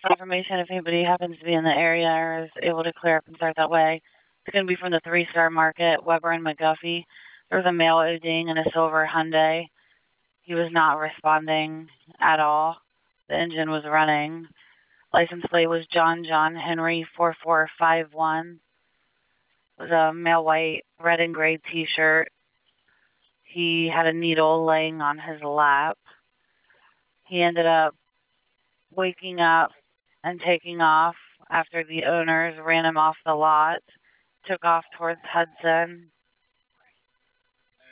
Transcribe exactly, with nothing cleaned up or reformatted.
information if anybody happens to be in the area or is able to clear up and start that way. It's going to be from the Three Star Market, Weber and McGuffey. There was a male ODing in a silver Hyundai. He was not responding at all. The engine was running. License plate was John John Henry four four five one. It was a male white, red and gray T-shirt. He had a needle laying on his lap. He ended up waking up and taking off after the owners ran him off the lot, took off towards Hudson.